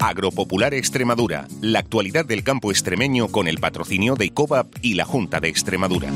Agropopular Extremadura, la actualidad del campo extremeño con el patrocinio de ICOVAP y la Junta de Extremadura.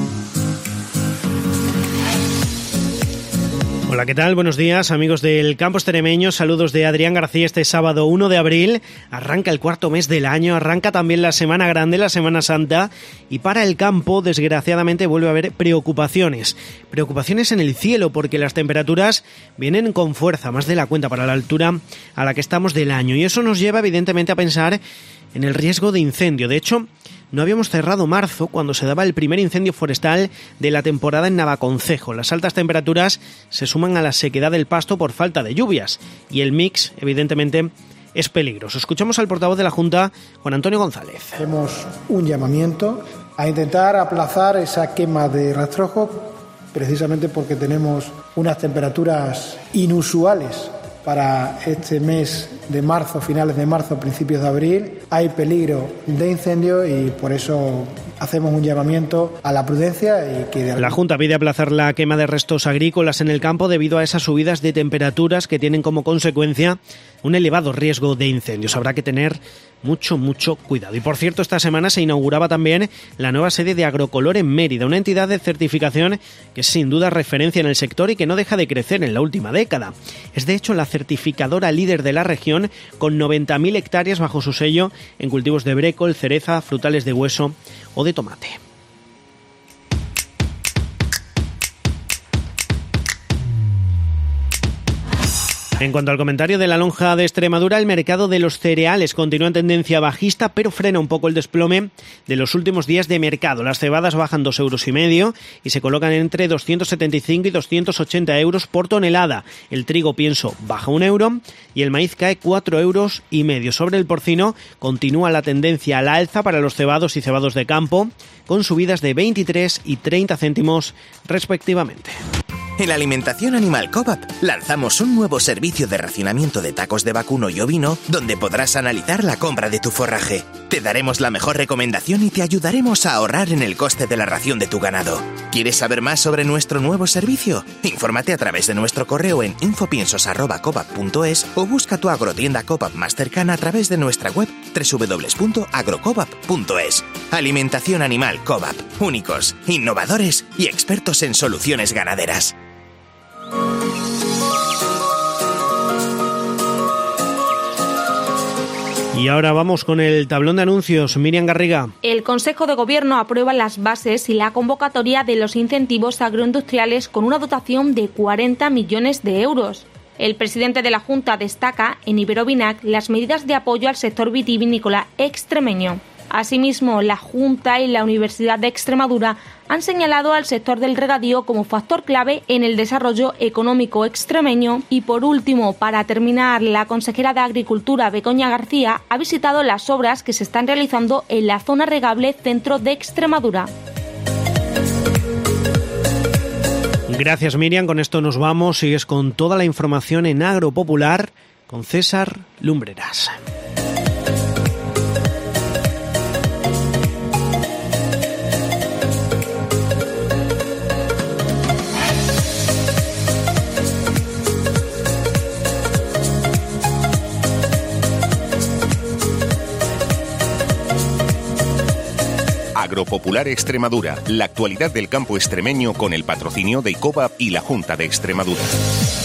Hola, ¿qué tal? Buenos días, amigos del campo extremeño. Saludos de Adrián García. Este sábado 1 de abril arranca el cuarto mes del año, arranca también la Semana Grande, la Semana Santa, y para el campo, desgraciadamente, vuelve a haber preocupaciones. Preocupaciones en el cielo, porque las temperaturas vienen con fuerza, más de la cuenta para la altura a la que estamos del año, y eso nos lleva evidentemente a pensar en el riesgo de incendio. De hecho, no habíamos cerrado marzo cuando se daba el primer incendio forestal de la temporada en Navaconcejo. Las altas temperaturas se suman a la sequedad del pasto por falta de lluvias y el mix, evidentemente, es peligroso. Escuchamos al portavoz de la Junta, Juan Antonio González. Hacemos un llamamiento a intentar aplazar esa quema de rastrojo, precisamente porque tenemos unas temperaturas inusuales para este mes de marzo, finales de marzo, principios de abril. Hay peligro de incendio y por eso hacemos un llamamiento a la prudencia. La Junta pide aplazar la quema de restos agrícolas en el campo debido a esas subidas de temperaturas que tienen como consecuencia un elevado riesgo de incendios. Habrá que tener mucho cuidado. Y por cierto, esta semana se inauguraba también la nueva sede de Agrocolor en Mérida, una entidad de certificación que es sin duda referencia en el sector y que no deja de crecer en la última década. Es de hecho la certificadora líder de la región, con 90.000 hectáreas bajo su sello en cultivos de brécol, cereza, frutales de hueso o de tomate. En cuanto al comentario de la lonja de Extremadura, el mercado de los cereales continúa en tendencia bajista, pero frena un poco el desplome de los últimos días de mercado. Las cebadas bajan 2,5 € y se colocan entre 275 y 280 euros por tonelada. El trigo pienso baja 1 euro y el maíz cae 4,5 €. Sobre el porcino continúa la tendencia al alza para los cebados y cebados de campo, con subidas de 23 y 30 céntimos respectivamente. En la Alimentación Animal COVAP lanzamos un nuevo servicio de racionamiento de tacos de vacuno y ovino donde podrás analizar la compra de tu forraje. Te daremos la mejor recomendación y te ayudaremos a ahorrar en el coste de la ración de tu ganado. ¿Quieres saber más sobre nuestro nuevo servicio? Infórmate a través de nuestro correo en infopiensos@covap.es o busca tu agrotienda COVAP más cercana a través de nuestra web www.agrocovap.es. Alimentación Animal COVAP. Únicos, innovadores y expertos en soluciones ganaderas. Y ahora vamos con el tablón de anuncios. Miriam Garriga. El Consejo de Gobierno aprueba las bases y la convocatoria de los incentivos agroindustriales con una dotación de 40 millones de euros. El presidente de la Junta destaca en Iberovinac las medidas de apoyo al sector vitivinícola extremeño. Asimismo, la Junta y la Universidad de Extremadura han señalado al sector del regadío como factor clave en el desarrollo económico extremeño. Y por último, para terminar, la consejera de Agricultura, Begoña García, ha visitado las obras que se están realizando en la zona regable centro de Extremadura. Gracias, Miriam. Con esto nos vamos. Sigues con toda la información en Agropopular con César Lumbreras. Agropopular Extremadura, la actualidad del campo extremeño con el patrocinio de ICOVAP y la Junta de Extremadura.